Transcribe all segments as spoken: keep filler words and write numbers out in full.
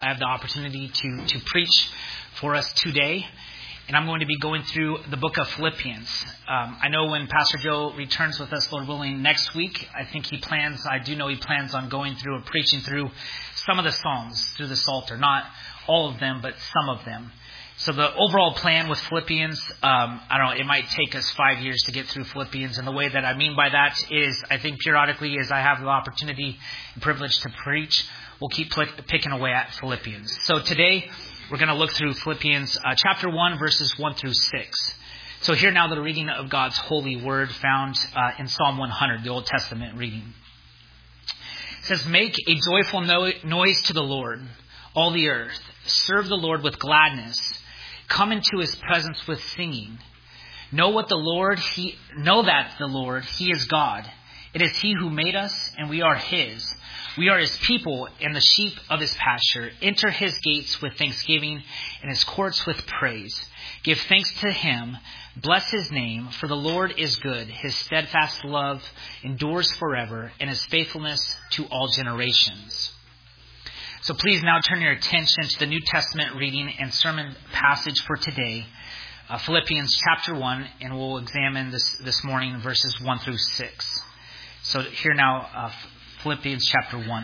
I have the opportunity to, to preach for us today, and I'm going to be going through the book of Philippians. Um, I know when Pastor Joe returns with us, Lord willing, next week, I think he plans, I do know he plans on going through or preaching through some of the Psalms through the Psalter. Not all of them, but some of them. So the overall plan with Philippians, um, I don't know, it might take us five years to get through Philippians. And the way that I mean by that is, I think periodically as I have the opportunity and privilege to preach, we'll keep picking away at Philippians. So today, we're going to look through Philippians uh, chapter one, verses one through six. So here now the reading of God's holy word found uh, in Psalm one hundred, the Old Testament reading. It says, "Make a joyful no- noise to the Lord, all the earth. Serve the Lord with gladness. Come into his presence with singing. Know what the Lord, he, know that the Lord, he is God. It is he who made us, and we are his. We are his people and the sheep of his pasture. Enter his gates with thanksgiving and his courts with praise. Give thanks to him. Bless his name, for the Lord is good. His steadfast love endures forever, and his faithfulness to all generations." So please now turn your attention to the New Testament reading and sermon passage for today, uh, Philippians chapter one, and we'll examine this this morning verses one through six. So here now, uh, Philippians chapter one.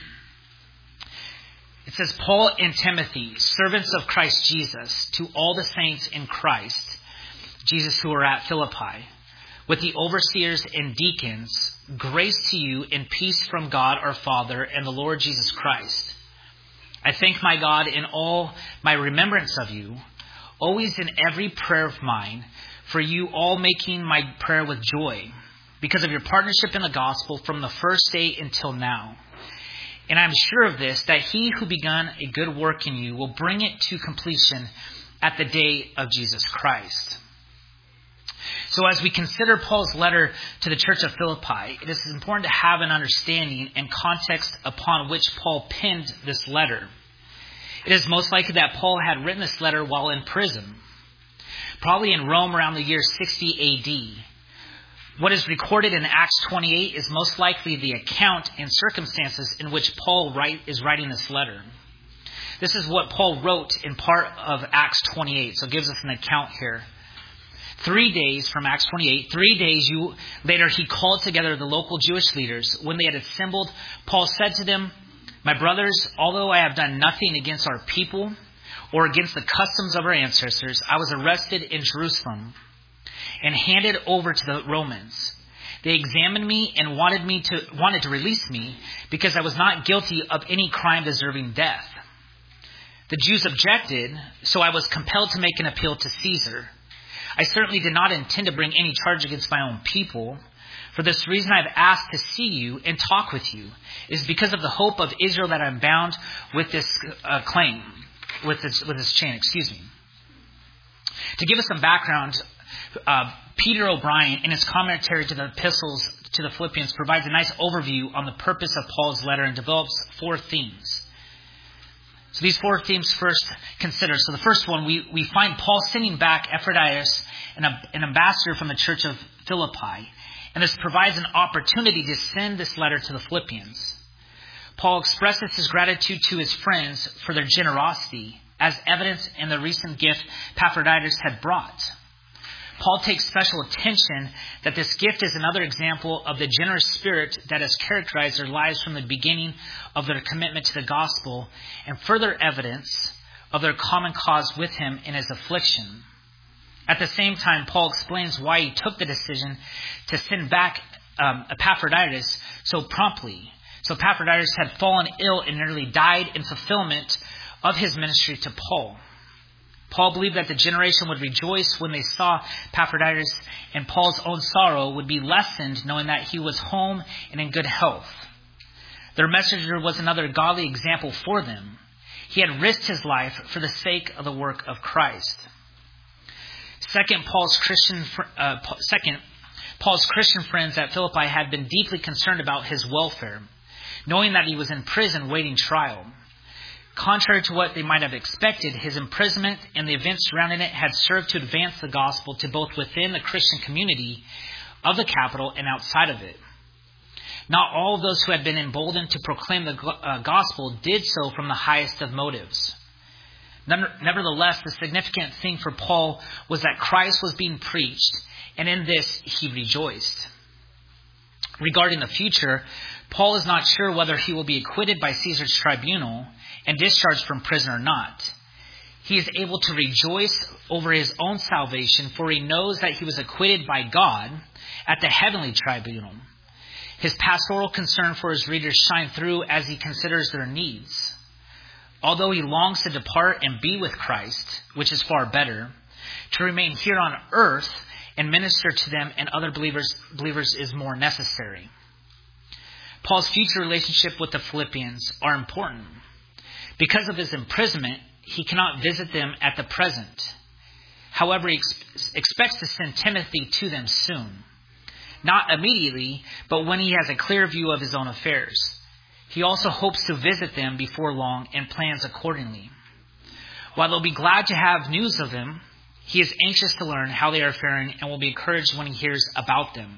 It says, "Paul and Timothy, servants of Christ Jesus, to all the saints in Christ Jesus who are at Philippi, with the overseers and deacons, grace to you and peace from God our Father and the Lord Jesus Christ. I thank my God in all my remembrance of you, always in every prayer of mine, for you all making my prayer with joy, because of your partnership in the gospel from the first day until now. And I am sure of this, that he who begun a good work in you will bring it to completion at the day of Jesus Christ." So as we consider Paul's letter to the church of Philippi, it is important to have an understanding and context upon which Paul penned this letter. It is most likely that Paul had written this letter while in prison, probably in Rome around the year sixty A D. What is recorded in Acts twenty-eight is most likely the account and circumstances in which Paul write, is writing this letter. This is what Paul wrote in part of Acts twenty-eight, so it gives us an account here. Three days from Acts twenty-eight, three days you, later he called together the local Jewish leaders. When they had assembled, Paul said to them, "My brothers, although I have done nothing against our people or against the customs of our ancestors, I was arrested in Jerusalem and handed over to the Romans. They examined me and wanted me to wanted to release me because I was not guilty of any crime deserving death. The Jews objected, so I was compelled to make an appeal to Caesar. I certainly did not intend to bring any charge against my own people. For this reason I have asked to see you and talk with you. It is because of the hope of Israel that I am bound with this uh, claim, with this, with this chain, excuse me." To give us some background, uh, Peter O'Brien, in his commentary to the epistles to the Philippians, provides a nice overview on the purpose of Paul's letter and develops four themes. So these four themes first consider. So the first one, we, we find Paul sending back Epaphroditus, an, an ambassador from the church of Philippi. And this provides an opportunity to send this letter to the Philippians. Paul expresses his gratitude to his friends for their generosity, as evidenced in the recent gift Epaphroditus had brought. Paul takes special attention that this gift is another example of the generous spirit that has characterized their lives from the beginning of their commitment to the gospel, and further evidence of their common cause with him in his affliction. At the same time, Paul explains why he took the decision to send back um, Epaphroditus so promptly. So Epaphroditus had fallen ill and nearly died in fulfillment of his ministry to Paul. Paul believed that the generation would rejoice when they saw Epaphroditus, and Paul's own sorrow would be lessened knowing that he was home and in good health. Their messenger was another godly example for them. He had risked his life for the sake of the work of Christ. Second, Paul's Christian uh, second, Paul's Christian friends at Philippi had been deeply concerned about his welfare, knowing that he was in prison waiting trial. Contrary to what they might have expected, his imprisonment and the events surrounding it had served to advance the gospel to both within the Christian community of the capital and outside of it. Not all of those who had been emboldened to proclaim the uh, gospel did so from the highest of motives. Nevertheless, the significant thing for Paul was that Christ was being preached, and in this he rejoiced. Regarding the future, Paul is not sure whether he will be acquitted by Caesar's tribunal and discharged from prison or not. He is able to rejoice over his own salvation, for he knows that he was acquitted by God at the heavenly tribunal. His pastoral concern for his readers shines through as he considers their needs. Although he longs to depart and be with Christ, which is far better, to remain here on earth and minister to them and other believers, believers is more necessary. Paul's future relationship with the Philippians are important. Because of his imprisonment, he cannot visit them at the present. However, he ex- expects to send Timothy to them soon. Not immediately, but when he has a clear view of his own affairs. He also hopes to visit them before long and plans accordingly. While they'll be glad to have news of him, he is anxious to learn how they are faring and will be encouraged when he hears about them.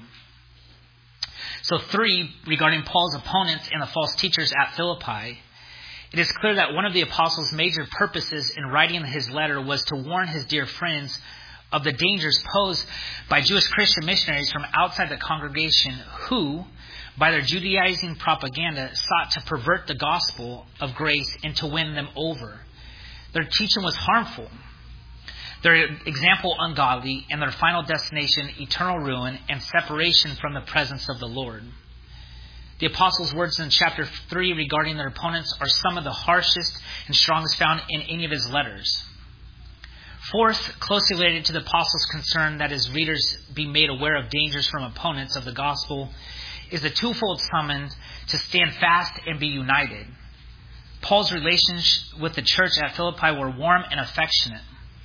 So three, regarding Paul's opponents and the false teachers at Philippi, it is clear that one of the apostles' major purposes in writing his letter was to warn his dear friends of the dangers posed by Jewish Christian missionaries from outside the congregation who, by their Judaizing propaganda, sought to pervert the gospel of grace and to win them over. Their teaching was harmful, their example ungodly, and their final destination eternal ruin and separation from the presence of the Lord. The apostles' words in chapter three regarding their opponents are some of the harshest and strongest found in any of his letters. Fourth, closely related to the apostles' concern that his readers be made aware of dangers from opponents of the gospel, is the twofold summons to stand fast and be united. Paul's relations with the church at Philippi were warm and affectionate.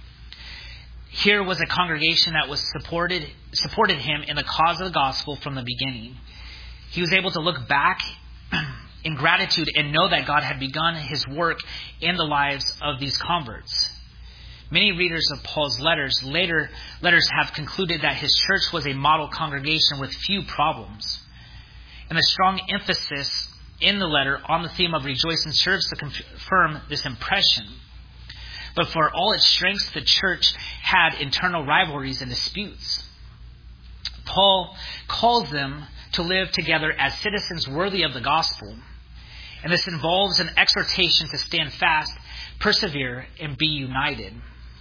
Here was a congregation that was supported supported him in the cause of the gospel from the beginning. He was able to look back in gratitude and know that God had begun his work in the lives of these converts. Many readers of Paul's letters later letters have concluded that his church was a model congregation with few problems. And the strong emphasis in the letter on the theme of rejoicing serves to confirm this impression. But for all its strengths, the church had internal rivalries and disputes. Paul calls them to live together as citizens worthy of the gospel. And this involves an exhortation to stand fast, persevere, and be united.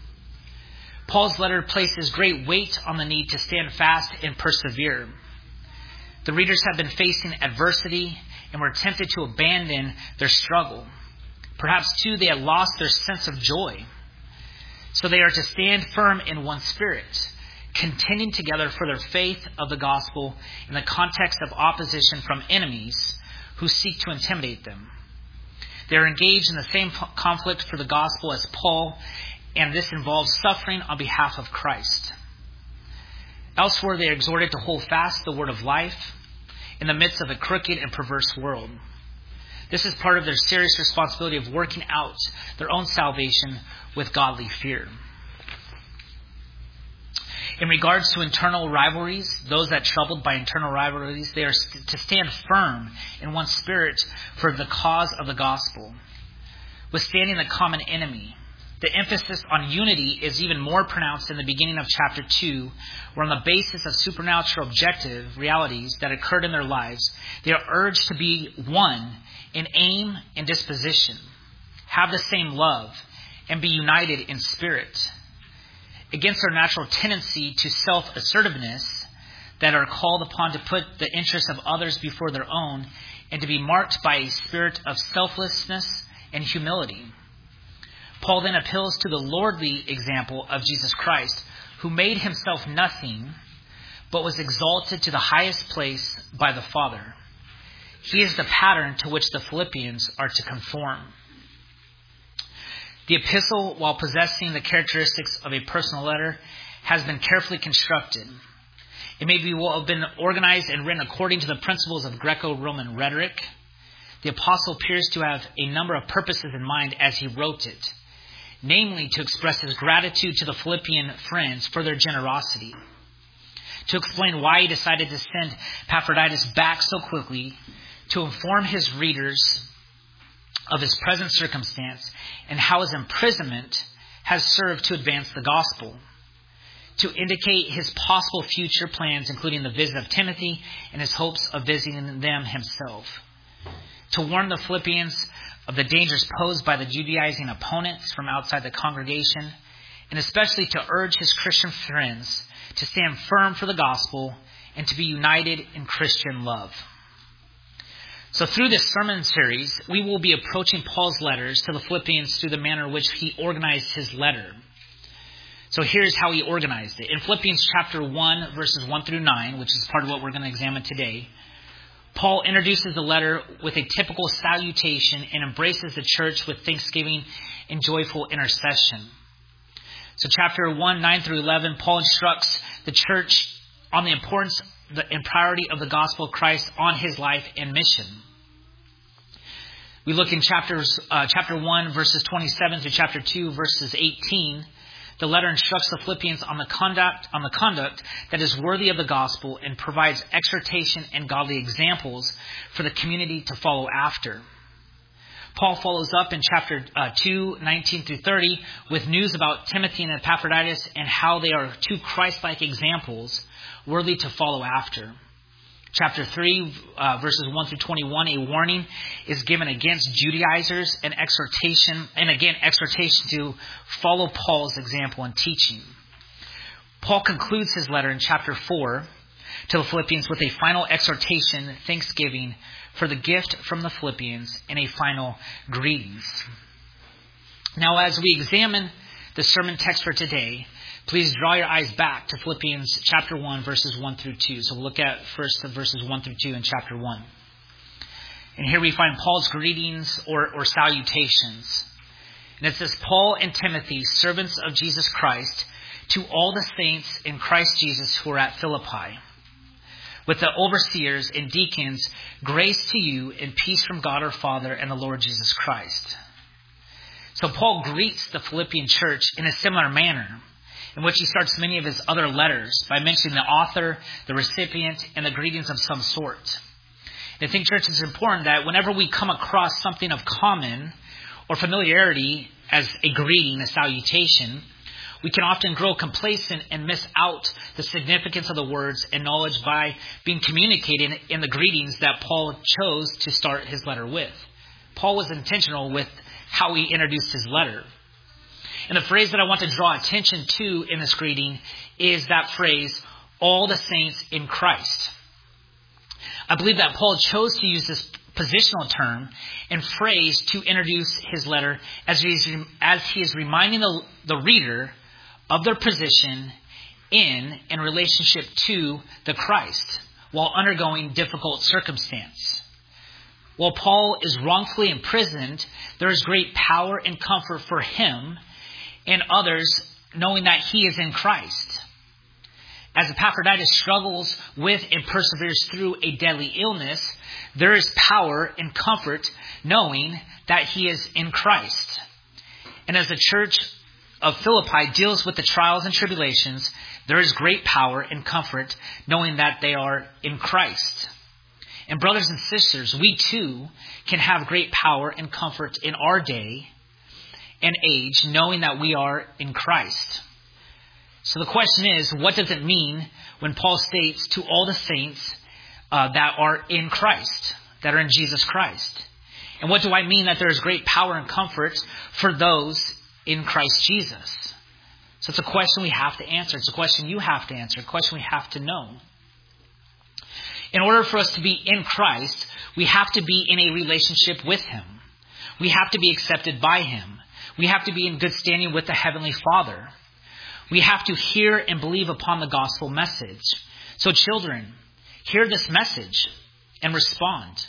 Paul's letter places great weight on the need to stand fast and persevere. The readers have been facing adversity and were tempted to abandon their struggle. Perhaps, too, they had lost their sense of joy. So they are to stand firm in one spirit, contending together for their faith of the gospel in the context of opposition from enemies who seek to intimidate them. They are engaged in the same conflict for the gospel as Paul, and this involves suffering on behalf of Christ. Elsewhere, they are exhorted to hold fast the word of life in the midst of a crooked and perverse world. This is part of their serious responsibility of working out their own salvation with godly fear. In regards to internal rivalries, those that troubled by internal rivalries, they are to stand firm in one spirit for the cause of the gospel, withstanding the common enemy. The emphasis on unity is even more pronounced in the beginning of chapter two, where on the basis of supernatural objective realities that occurred in their lives, they are urged to be one in aim and disposition, have the same love, and be united in spirit. Against our natural tendency to self-assertiveness, that are called upon to put the interests of others before their own, and to be marked by a spirit of selflessness and humility. Paul then appeals to the lordly example of Jesus Christ, who made himself nothing, but was exalted to the highest place by the Father. He is the pattern to which the Philippians are to conform. The epistle, while possessing the characteristics of a personal letter, has been carefully constructed. It may be well have been organized and written according to the principles of Greco-Roman rhetoric. The apostle appears to have a number of purposes in mind as he wrote it, namely to express his gratitude to the Philippian friends for their generosity, to explain why he decided to send Epaphroditus back so quickly, to inform his readers of his present circumstance and how his imprisonment has served to advance the gospel, to indicate his possible future plans, including the visit of Timothy and his hopes of visiting them himself, to warn the Philippians of the dangers posed by the Judaizing opponents from outside the congregation, and especially to urge his Christian friends to stand firm for the gospel and to be united in Christian love. So through this sermon series, we will be approaching Paul's letters to the Philippians through the manner in which he organized his letter. So here's how he organized it. In Philippians chapter one, verses one through nine, which is part of what we're going to examine today, Paul introduces the letter with a typical salutation and embraces the church with thanksgiving and joyful intercession. So chapter one, nine through eleven, Paul instructs the church on the importance and priority of the gospel of Christ on his life and mission. We look in chapters, uh, chapter one, verses twenty-seven to chapter two, verses eighteen. The letter instructs the Philippians on the conduct, on the conduct that is worthy of the gospel and provides exhortation and godly examples for the community to follow after. Paul follows up in chapter uh, two, nineteen through thirty, with news about Timothy and Epaphroditus and how they are two Christ-like examples worthy to follow after. Chapter three, uh, verses one through twenty-one, a warning is given against Judaizers and exhortation, and again, exhortation to follow Paul's example in teaching. Paul concludes his letter in chapter four to the Philippians with a final exhortation, thanksgiving for the gift from the Philippians, and a final greetings. Now, as we examine the sermon text for today, please draw your eyes back to Philippians chapter one, verses one through two. So we'll look at first the verses one through two in chapter one. And here we find Paul's greetings or, or salutations. And it says, Paul and Timothy, servants of Jesus Christ, to all the saints in Christ Jesus who are at Philippi, with the overseers and deacons, grace to you and peace from God our Father and the Lord Jesus Christ. So Paul greets the Philippian church in a similar manner, in which he starts many of his other letters by mentioning the author, the recipient, and the greetings of some sort. And I think, church, it's important that whenever we come across something of common or familiarity as a greeting, a salutation, we can often grow complacent and miss out the significance of the words and knowledge by being communicated in the greetings that Paul chose to start his letter with. Paul was intentional with how he introduced his letter. And the phrase that I want to draw attention to in this greeting is that phrase, all the saints in Christ. I believe that Paul chose to use this positional term and phrase to introduce his letter as he is, as he is reminding the, the reader of their position in and relationship to the Christ while undergoing difficult circumstance. While Paul is wrongfully imprisoned, there is great power and comfort for him and others knowing that he is in Christ. As Epaphroditus struggles with and perseveres through a deadly illness, there is power and comfort knowing that he is in Christ. And as the church of Philippi deals with the trials and tribulations, there is great power and comfort knowing that they are in Christ. And brothers and sisters, we too can have great power and comfort in our day and age, knowing that we are in Christ. So the question is, what does it mean when Paul states to all the saints uh, that are in Christ, that are in Jesus Christ? And what do I mean that there is great power and comfort for those in Christ Jesus? So it's a question we have to answer. It's a question you have to answer. A question we have to know. In order for us to be in Christ, we have to be in a relationship with Him. We have to be accepted by Him. We have to be in good standing with the Heavenly Father. We have to hear and believe upon the gospel message. So children, hear this message and respond.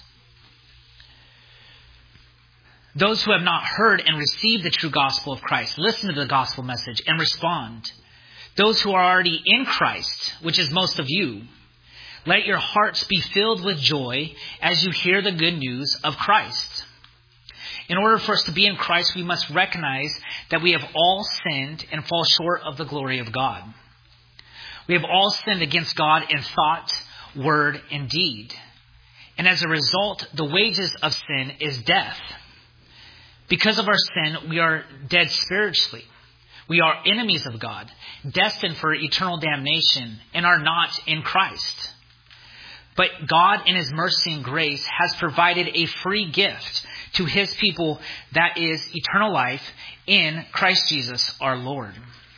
Those who have not heard and received the true gospel of Christ, listen to the gospel message and respond. Those who are already in Christ, which is most of you, let your hearts be filled with joy as you hear the good news of Christ. In order for us to be in Christ, we must recognize that we have all sinned and fall short of the glory of God. We have all sinned against God in thought, word, and deed. And as a result, the wages of sin is death. Because of our sin, we are dead spiritually. We are enemies of God, destined for eternal damnation, and are not in Christ. But God, in His mercy and grace, has provided a free gift to His people, that is eternal life in Christ Jesus our Lord.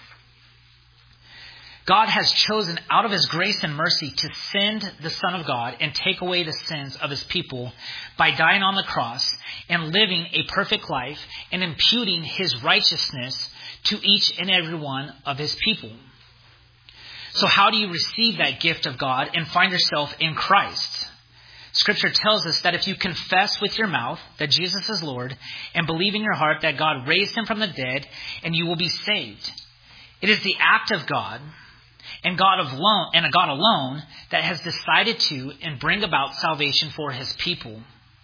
God has chosen out of His grace and mercy to send the Son of God and take away the sins of His people by dying on the cross and living a perfect life and imputing His righteousness to each and every one of His people. So how do you receive that gift of God and find yourself in Christ? Scripture tells us that if you confess with your mouth that Jesus is Lord and believe in your heart that God raised Him from the dead, and you will be saved. It is the act of God and God alone, and a God alone that has decided to and bring about salvation for His people.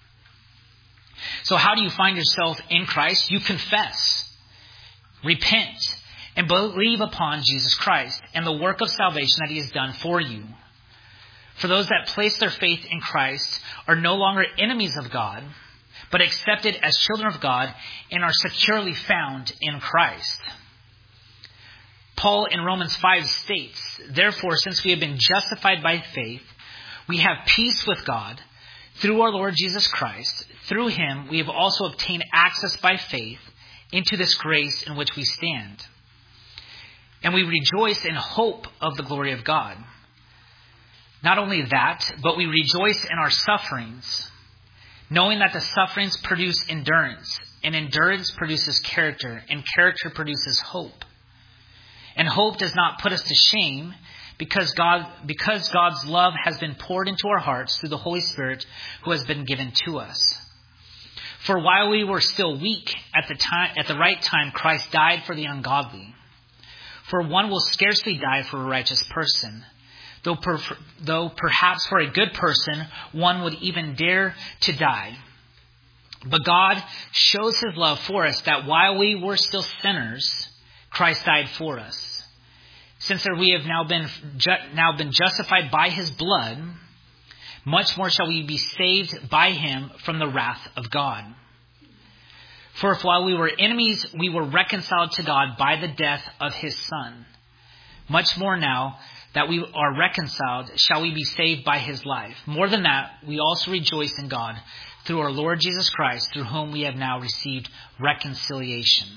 So how do you find yourself in Christ? You confess, repent, and believe upon Jesus Christ and the work of salvation that He has done for you. For those that place their faith in Christ are no longer enemies of God, but accepted as children of God and are securely found in Christ. Paul in Romans five states, "Therefore, since we have been justified by faith, we have peace with God through our Lord Jesus Christ. Through Him, we have also obtained access by faith into this grace in which we stand. And we rejoice in hope of the glory of God. Not only that, but we rejoice in our sufferings, knowing that the sufferings produce endurance, and endurance produces character, and character produces hope. And hope does not put us to shame, because God, because God's love has been poured into our hearts through the Holy Spirit who has been given to us. For while we were still weak, at the time, at the right time, Christ died for the ungodly. For one will scarcely die for a righteous person, though, per, though perhaps for a good person one would even dare to die. But God shows His love for us, that while we were still sinners, Christ died for us. Since we have now been ju- now been justified by His blood, much more shall we be saved by Him from the wrath of God. For if while we were enemies, we were reconciled to God by the death of His Son, much more now that we are reconciled, shall we be saved by His life. More than that, we also rejoice in God through our Lord Jesus Christ, through whom we have now received reconciliation."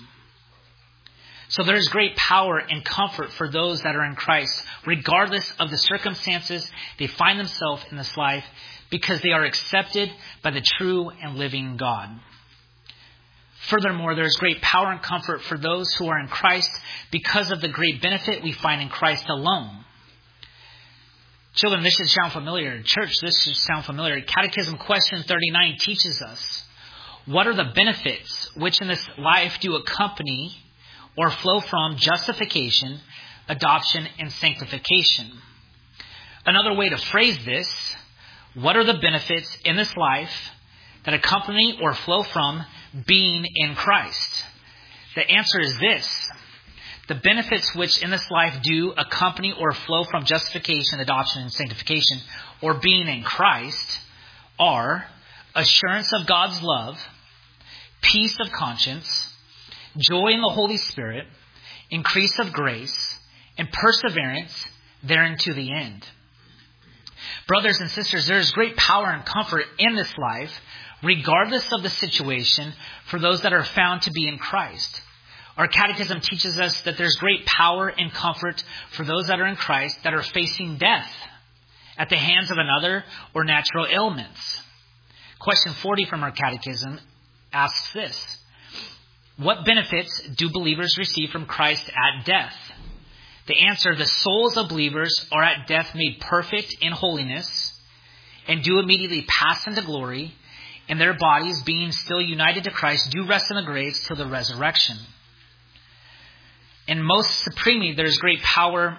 So there is great power and comfort for those that are in Christ, regardless of the circumstances they find themselves in this life, because they are accepted by the true and living God. Furthermore, there is great power and comfort for those who are in Christ because of the great benefit we find in Christ alone. Children, this should sound familiar. Church, this should sound familiar. Catechism question thirty-nine teaches us, what are the benefits which in this life do accompany or flow from justification, adoption, and sanctification? Another way to phrase this, what are the benefits in this life that accompany or flow from being in Christ? The answer is this. The benefits which in this life do accompany or flow from justification, adoption, and sanctification, or being in Christ, are assurance of God's love, peace of conscience, joy in the Holy Spirit, increase of grace, and perseverance therein to the end. Brothers and sisters, there is great power and comfort in this life, regardless of the situation, for those that are found to be in Christ. Our catechism teaches us that there's great power and comfort for those that are in Christ that are facing death at the hands of another or natural ailments. Question forty from our catechism asks this. What benefits do believers receive from Christ at death? The answer, the souls of believers are at death made perfect in holiness and do immediately pass into glory, and their bodies, being still united to Christ, do rest in the graves till the resurrection. And most supremely, there is great power,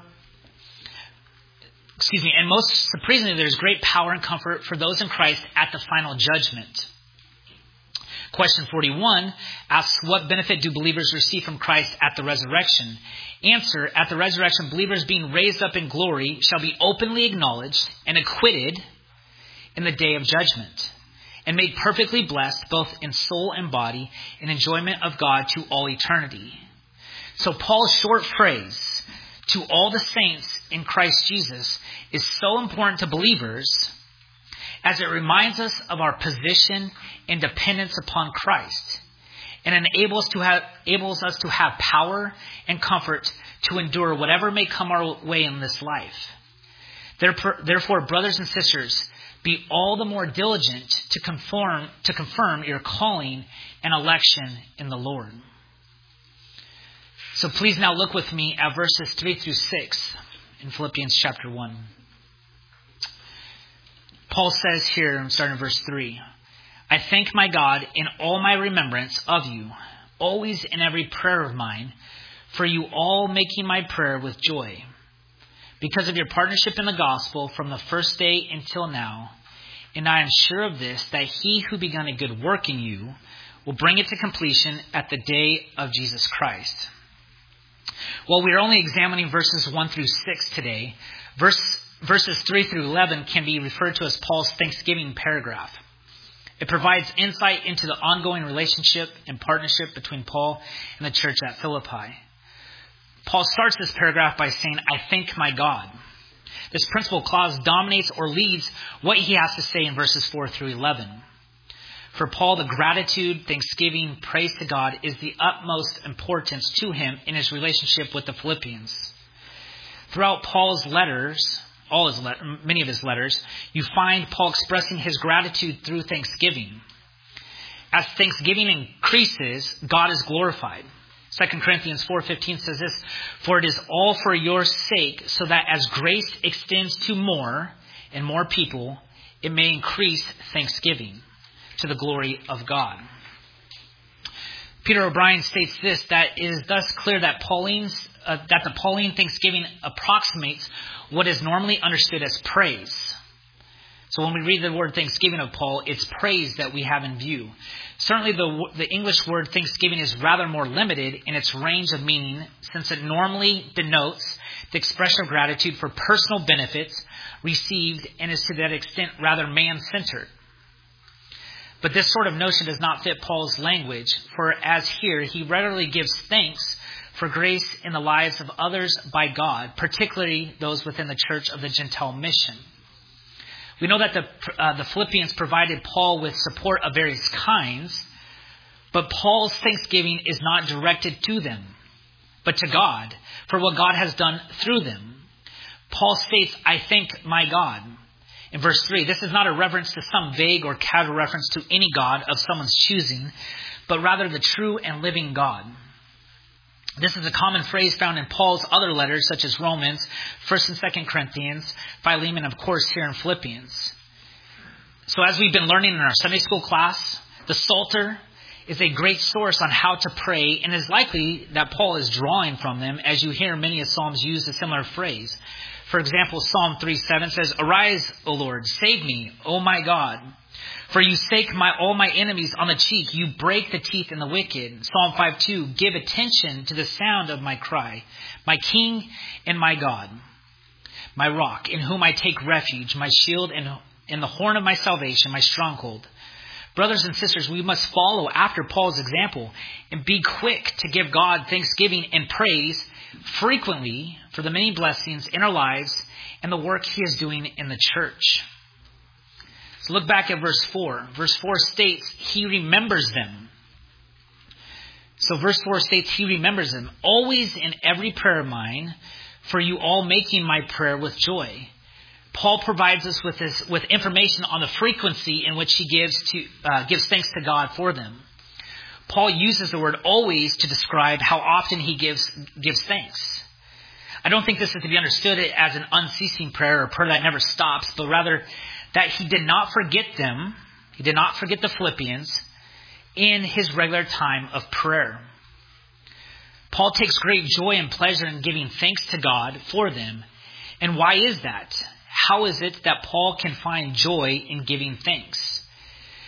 excuse me, and most supremely, there is great power and comfort for those in Christ at the final judgment. Question forty-one asks, what benefit do believers receive from Christ at the resurrection? Answer, at the resurrection, believers being raised up in glory shall be openly acknowledged and acquitted in the day of judgment, and made perfectly blessed both in soul and body in enjoyment of God to all eternity. So Paul's short phrase, to all the saints in Christ Jesus, is so important to believers as it reminds us of our position and dependence upon Christ, and enables to have, enables us to have power and comfort to endure whatever may come our way in this life. Therefore, brothers and sisters, be all the more diligent to conform to confirm your calling and election in the Lord. So please now look with me at verses three through six in Philippians chapter one. Paul says here, starting in verse three, I thank my God in all my remembrance of you, always in every prayer of mine, for you all making my prayer with joy, because of your partnership in the gospel from the first day until now. And I am sure of this, that he who begun a good work in you will bring it to completion at the day of Jesus Christ. While we are only examining verses one through six today, verse, verses three through eleven can be referred to as Paul's Thanksgiving paragraph. It provides insight into the ongoing relationship and partnership between Paul and the church at Philippi. Paul starts this paragraph by saying, I thank my God. This principal clause dominates or leads what he has to say in verses four through eleven. For Paul, the gratitude, thanksgiving, praise to God is the utmost importance to him in his relationship with the Philippians. Throughout Paul's letters, all his le- many of his letters, you find Paul expressing his gratitude through thanksgiving. As thanksgiving increases, God is glorified. Second Corinthians four fifteen says this, for it is all for your sake, so that as grace extends to more and more people, it may increase thanksgiving to the glory of God. Peter O'Brien states this, that it is thus clear that Pauline's uh, that the Pauline thanksgiving approximates what is normally understood as praise. So when we read the word thanksgiving of Paul, it's praise that we have in view. Certainly the, the English word thanksgiving is rather more limited in its range of meaning, since it normally denotes the expression of gratitude for personal benefits received and is to that extent rather man-centered. But this sort of notion does not fit Paul's language, for as here, he regularly gives thanks for grace in the lives of others by God, particularly those within the Church of the Gentile mission. We know that the, uh, the Philippians provided Paul with support of various kinds, but Paul's thanksgiving is not directed to them, but to God for what God has done through them. Paul states, I thank my God. In verse three, this is not a reference to some vague or casual reference to any God of someone's choosing, but rather the true and living God. This is a common phrase found in Paul's other letters, such as Romans, First and Second Corinthians, Philemon, and of course here in Philippians. So as we've been learning in our Sunday school class, the Psalter is a great source on how to pray, and is likely that Paul is drawing from them, as you hear many of Psalms use a similar phrase. For example, Psalm three seven says, Arise, O Lord, save me, O my God. For you stake my, all my enemies on the cheek. You break the teeth in the wicked. Psalm five two, give attention to the sound of my cry, my King and my God, my rock, in whom I take refuge, my shield and, and the horn of my salvation, my stronghold. Brothers and sisters, we must follow after Paul's example and be quick to give God thanksgiving and praise frequently for the many blessings in our lives and the work he is doing in the church. So look back at verse four. Verse four states, he remembers them. So verse four states, he remembers them. Always in every prayer of mine, for you all making my prayer with joy. Paul provides us with this, with information on the frequency in which he gives to uh, gives thanks to God for them. Paul uses the word always to describe how often he gives gives thanks. I don't think this is to be understood as an unceasing prayer or prayer that never stops, but rather that he did not forget them, he did not forget the Philippians in his regular time of prayer. Paul takes great joy and pleasure in giving thanks to God for them. And why is that? How is it that Paul can find joy in giving thanks?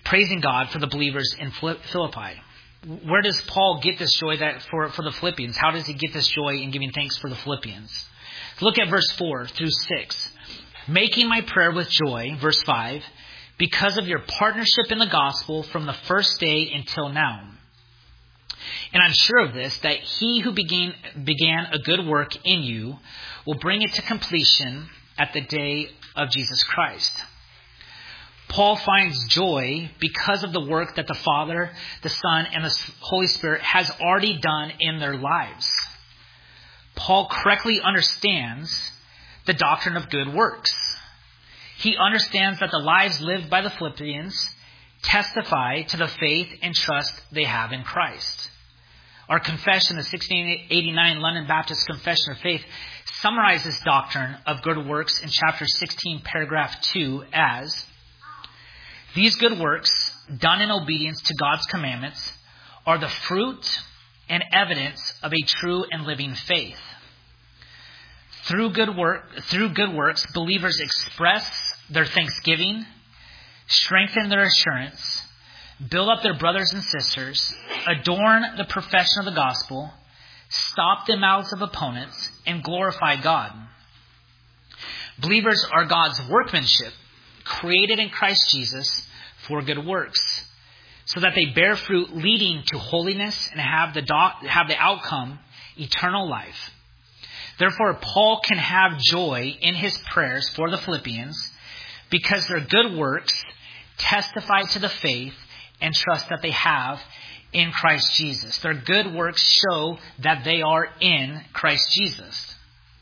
praising God for the believers in Philippi. Where does Paul get this joy that for, for the Philippians? How does he get this joy in giving thanks for the Philippians? Look at verse four through six. Making my prayer with joy, verse five, because of your partnership in the gospel from the first day until now. And I'm sure of this, that he who began, began a good work in you will bring it to completion at the day of Jesus Christ. Paul finds joy because of the work that the Father, the Son, and the Holy Spirit has already done in their lives. Paul correctly understands the doctrine of good works. He understands that the lives lived by the Philippians testify to the faith and trust they have in Christ. Our confession, the sixteen eighty-nine London Baptist Confession of Faith, summarizes doctrine of good works in chapter sixteen, paragraph two as, these good works, done in obedience to God's commandments, are the fruit and evidence of a true and living faith. Through good work, through good works, believers express their thanksgiving, strengthen their assurance, build up their brothers and sisters, adorn the profession of the gospel, stop the mouths of opponents, and glorify God. Believers are God's workmanship, created in Christ Jesus for good works, so that they bear fruit leading to holiness and have the do- have the outcome eternal life. Therefore, Paul can have joy in his prayers for the Philippians because their good works testify to the faith and trust that they have in Christ Jesus. Their good works show that they are in Christ Jesus.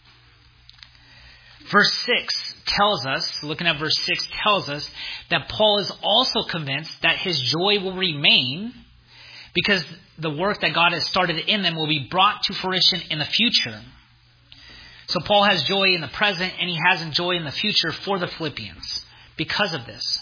Verse six tells us, looking at verse six, tells us that Paul is also convinced that his joy will remain because the work that God has started in them will be brought to fruition in the future. So Paul has joy in the present and he has joy in the future for the Philippians because of this.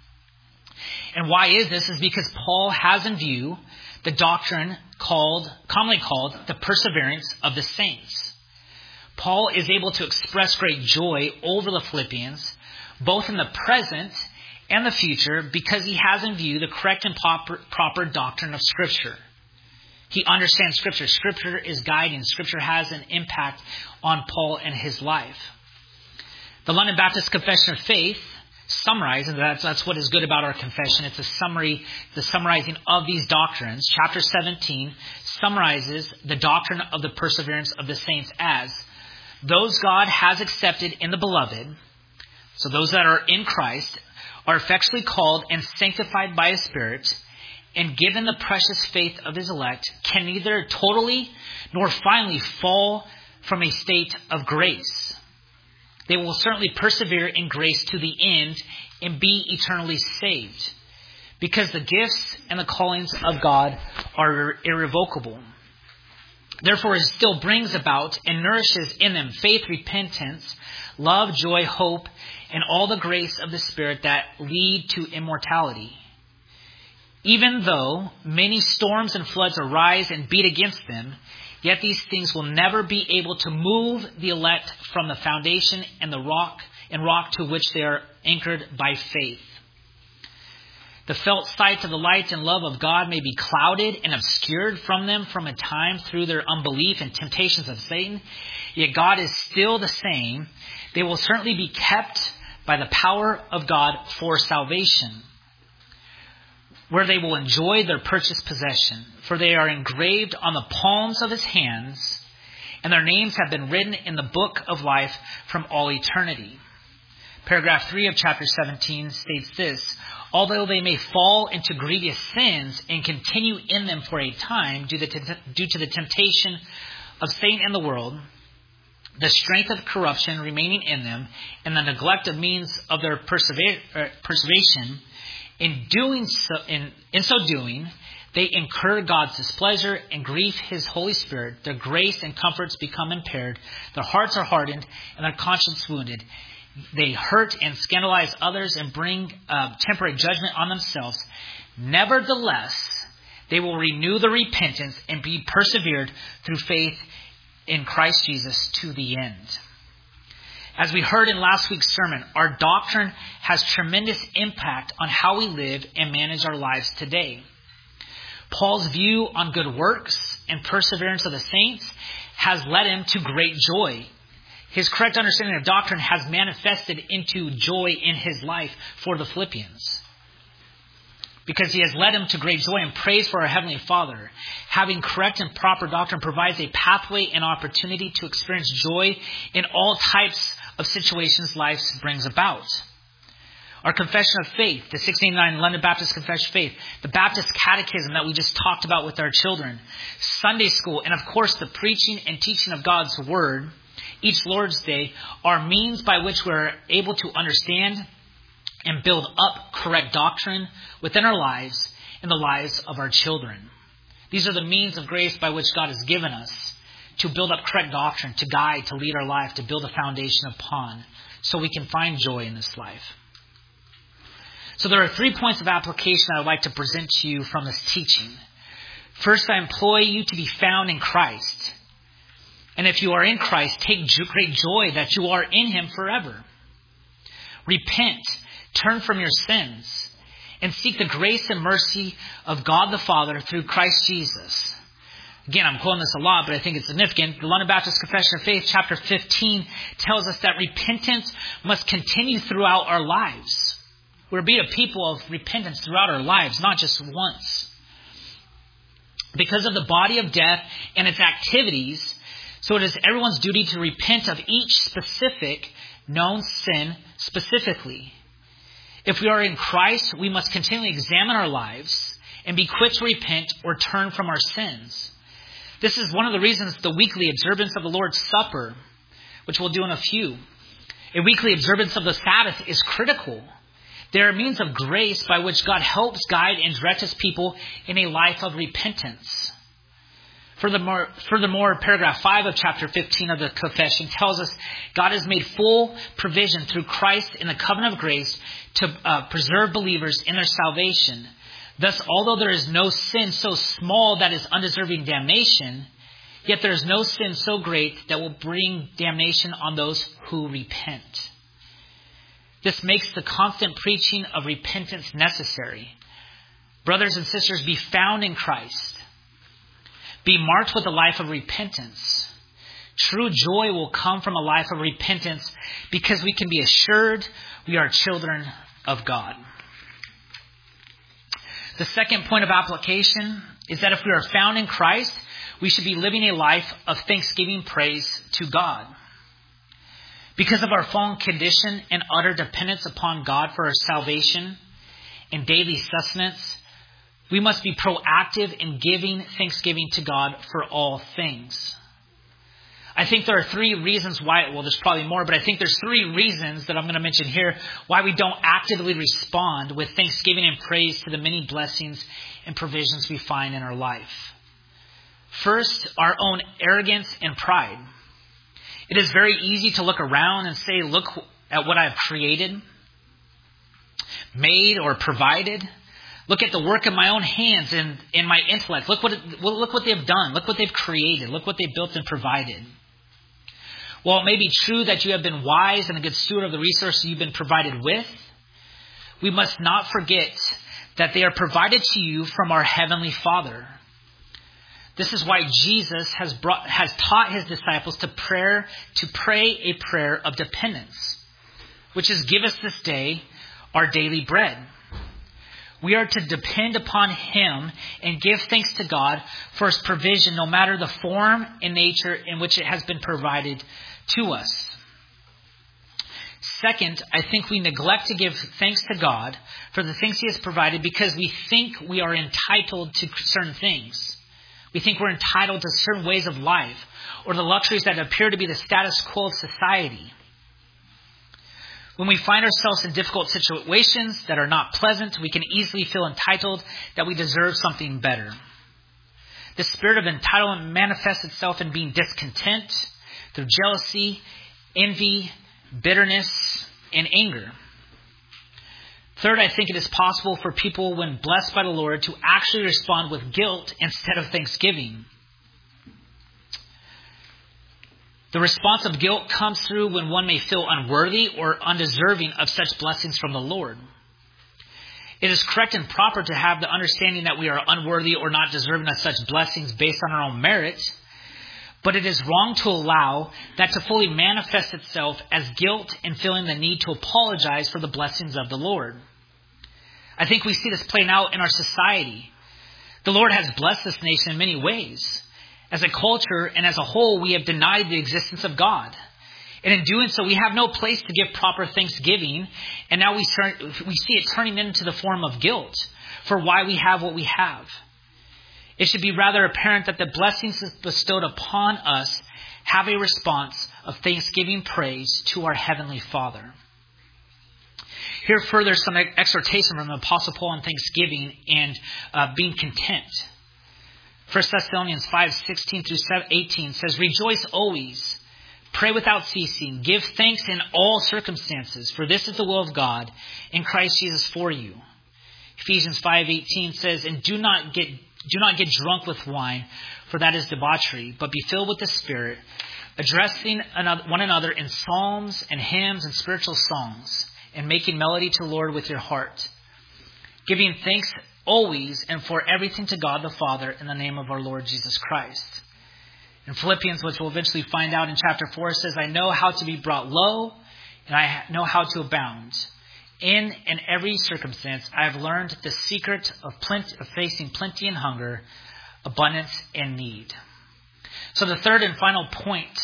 And why is this? Is because Paul has in view the doctrine called, commonly called, the perseverance of the saints. Paul is able to express great joy over the Philippians, both in the present and the future, because he has in view the correct and proper, proper doctrine of Scripture. He understands Scripture. Scripture is guiding. Scripture has an impact on Paul and his life. The London Baptist Confession of Faith summarizes, and that's, that's what is good about our confession. It's a summary, the summarizing of these doctrines. Chapter seventeen summarizes the doctrine of the perseverance of the saints as, those God has accepted in the beloved, so those that are in Christ, are effectually called and sanctified by His Spirit, and given the precious faith of His elect, can neither totally nor finally fall from a state of grace. They will certainly persevere in grace to the end and be eternally saved, because the gifts and the callings of God are irrevocable. Therefore, it still brings about and nourishes in them faith, repentance, love, joy, hope, and all the grace of the Spirit that lead to immortality. Even though many storms and floods arise and beat against them, yet these things will never be able to move the elect from the foundation and the rock and rock to which they are anchored by faith. The felt sight of the light and love of God may be clouded and obscured from them from a time through their unbelief and temptations of Satan, yet God is still the same. They will certainly be kept by the power of God for salvation, where they will enjoy their purchased possession, for they are engraved on the palms of His hands, and their names have been written in the book of life from all eternity. Paragraph three of chapter seventeen states this: although they may fall into grievous sins and continue in them for a time due to the temptation of Satan and the world, the strength of corruption remaining in them, and the neglect of means of their preservation, in doing so, in, in so doing, they incur God's displeasure and grieve His Holy Spirit. Their grace and comforts become impaired. Their hearts are hardened and their conscience wounded. They hurt and scandalize others and bring uh, temporary judgment on themselves. Nevertheless, they will renew the repentance and be persevered through faith in Christ Jesus to the end. As we heard in last week's sermon, our doctrine has tremendous impact on how we live and manage our lives today. Paul's view on good works and perseverance of the saints has led him to great joy. His correct understanding of doctrine has manifested into joy in his life for the Philippians, because he has led him to great joy and praise for our Heavenly Father. Having correct and proper doctrine provides a pathway and opportunity to experience joy in all types of situations life brings about. Our confession of faith, the sixteen eighty-nine London Baptist Confession of Faith, the Baptist Catechism that we just talked about with our children, Sunday school, and of course the preaching and teaching of God's Word each Lord's Day are means by which we're able to understand and build up correct doctrine within our lives and the lives of our children. These are the means of grace by which God has given us to build up correct doctrine, to guide, to lead our life, to build a foundation upon, so we can find joy in this life. So there are three points of application I would like to present to you from this teaching. First, I implore you to be found in Christ. And if you are in Christ, take great joy that you are in Him forever. Repent, turn from your sins, and seek the grace and mercy of God the Father through Christ Jesus. Again, I'm quoting this a lot, but I think it's significant. The London Baptist Confession of Faith, chapter fifteen, tells us that repentance must continue throughout our lives. We're to be a people of repentance throughout our lives, not just once. Because of the body of death and its activities, so it is everyone's duty to repent of each specific known sin specifically. If we are in Christ, we must continually examine our lives and be quick to repent or turn from our sins. This is one of the reasons the weekly observance of the Lord's Supper, which we'll do in a few, a weekly observance of the Sabbath is critical. They are means of grace by which God helps guide and direct His people in a life of repentance. Furthermore, furthermore, paragraph five of chapter fifteen of the confession tells us God has made full provision through Christ in the covenant of grace to uh, preserve believers in their salvation. Thus, although there is no sin so small that is undeserving damnation, yet there is no sin so great that will bring damnation on those who repent. This makes the constant preaching of repentance necessary. Brothers and sisters, be found in Christ. Be marked with a life of repentance. True joy will come from a life of repentance because we can be assured we are children of God. The second point of application is that if we are found in Christ, we should be living a life of thanksgiving praise to God. Because of our fallen condition and utter dependence upon God for our salvation and daily sustenance, we must be proactive in giving thanksgiving to God for all things. I think there are three reasons why, well, there's probably more, but I think there's three reasons that I'm going to mention here why we don't actively respond with thanksgiving and praise to the many blessings and provisions we find in our life. First, our own arrogance and pride. It is very easy to look around and say, look at what I've created, made, or provided. Look at the work of my own hands and in my intellect. Look what it, look what they've done. Look what they've created. Look what they've built and provided. While it may be true that you have been wise and a good steward of the resources you've been provided with, we must not forget that they are provided to you from our Heavenly Father. This is why Jesus has brought, has taught His disciples to prayer, to pray a prayer of dependence, which is, give us this day our daily bread. We are to depend upon Him and give thanks to God for His provision, no matter the form and nature in which it has been provided to us. Second, I think we neglect to give thanks to God for the things He has provided because we think we are entitled to certain things. We think we're entitled to certain ways of life or the luxuries that appear to be the status quo of society. When we find ourselves in difficult situations that are not pleasant, we can easily feel entitled that we deserve something better. The spirit of entitlement manifests itself in being discontent through jealousy, envy, bitterness, and anger. Third, I think it is possible for people, when blessed by the Lord, to actually respond with guilt instead of thanksgiving. The response of guilt comes through when one may feel unworthy or undeserving of such blessings from the Lord. It is correct and proper to have the understanding that we are unworthy or not deserving of such blessings based on our own merit, but it is wrong to allow that to fully manifest itself as guilt and feeling the need to apologize for the blessings of the Lord. I think we see this playing out in our society. The Lord has blessed this nation in many ways. As a culture and as a whole, we have denied the existence of God. And in doing so, we have no place to give proper thanksgiving. And now we, turn, we see it turning into the form of guilt for why we have what we have. It should be rather apparent that the blessings bestowed upon us have a response of thanksgiving praise to our Heavenly Father. Here further some exhortation from the Apostle Paul on thanksgiving and uh, being content. First Thessalonians five, sixteen through eighteen says, "Rejoice always, pray without ceasing, give thanks in all circumstances, for this is the will of God in Christ Jesus for you." Ephesians five eighteen says, "And do not get do not get drunk with wine, for that is debauchery, but be filled with the Spirit, addressing one another in psalms and hymns and spiritual songs, and making melody to the Lord with your heart, giving thanks always and for everything to God the Father in the name of our Lord Jesus Christ." In Philippians, which we'll eventually find out in chapter four, says, "I know how to be brought low, and I know how to abound. In and every circumstance, I have learned the secret of, plenty, of facing plenty and hunger, abundance and need." So the third and final point,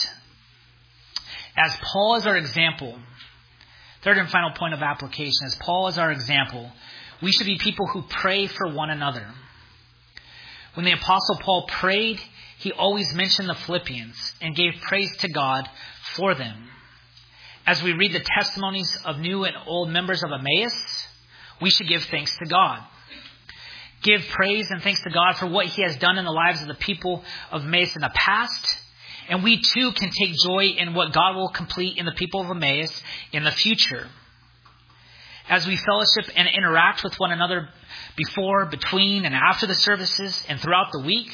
as Paul is our example, third and final point of application, as Paul is our example, we should be people who pray for one another. When the Apostle Paul prayed, he always mentioned the Philippians and gave praise to God for them. As we read the testimonies of new and old members of Emmaus, we should give thanks to God. Give praise and thanks to God for what he has done in the lives of the people of Emmaus in the past. And we too can take joy in what God will complete in the people of Emmaus in the future. As we fellowship and interact with one another before, between, and after the services and throughout the week,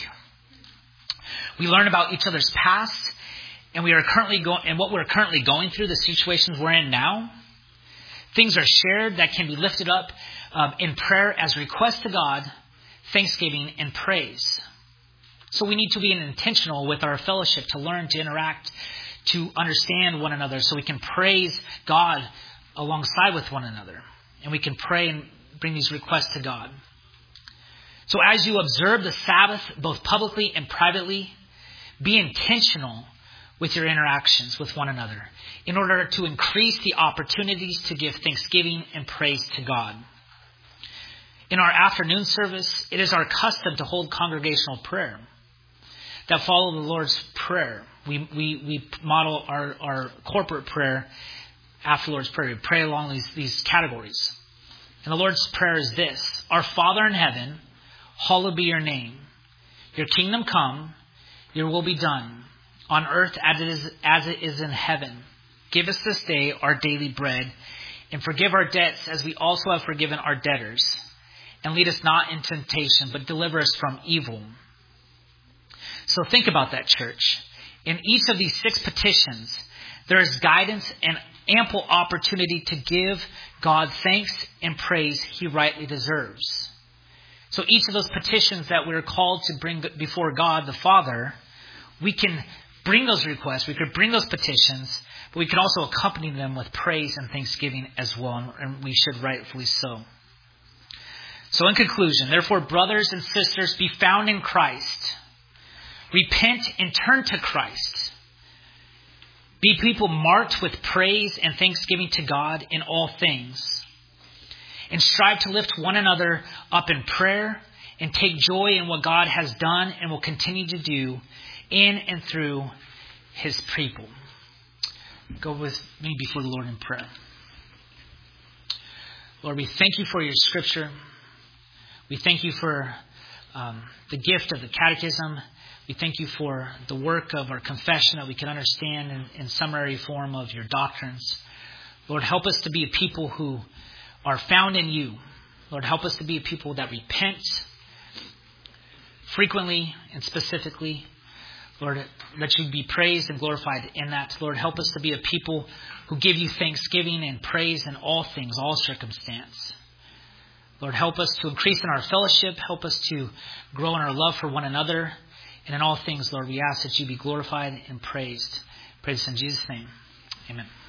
we learn about each other's past and we are currently going and what we're currently going through, the situations we're in now. Things are shared that can be lifted up um, in prayer as request to God, thanksgiving, and praise. So we need to be intentional with our fellowship to learn to interact, to understand one another, so we can praise God alongside with one another. And we can pray and bring these requests to God. So as you observe the Sabbath, both publicly and privately, be intentional with your interactions with one another in order to increase the opportunities to give thanksgiving and praise to God. In our afternoon service, it is our custom to hold congregational prayer that follow the Lord's Prayer. We we, we model our, our corporate prayer after the Lord's Prayer. We pray along these, these categories. And the Lord's Prayer is this: "Our Father in heaven, hallowed be your name. Your kingdom come, your will be done, on earth as it is, as it is in heaven. Give us this day our daily bread, and forgive our debts as we also have forgiven our debtors. And lead us not into temptation, but deliver us from evil." So think about that, church. In each of these six petitions, there is guidance and ample opportunity to give God thanks and praise he rightly deserves. So each of those petitions that we're called to bring before God the Father, we can bring those requests, we could bring those petitions, but we can also accompany them with praise and thanksgiving as well, and we should rightfully so. So in conclusion, therefore, brothers and sisters, be found in Christ. Repent and turn to Christ. Be people marked with praise and thanksgiving to God in all things. And strive to lift one another up in prayer and take joy in what God has done and will continue to do in and through his people. Go with me before the Lord in prayer. Lord, we thank you for your scripture. We thank you for um, the gift of the catechism. We thank you for the work of our confession that we can understand in, in summary form of your doctrines. Lord, help us to be a people who are found in you. Lord, help us to be a people that repent frequently and specifically. Lord, let you be praised and glorified in that. Lord, help us to be a people who give you thanksgiving and praise in all things, all circumstance. Lord, help us to increase in our fellowship. Help us to grow in our love for one another. And in all things, Lord, we ask that you be glorified and praised. Praise in Jesus' name. Amen.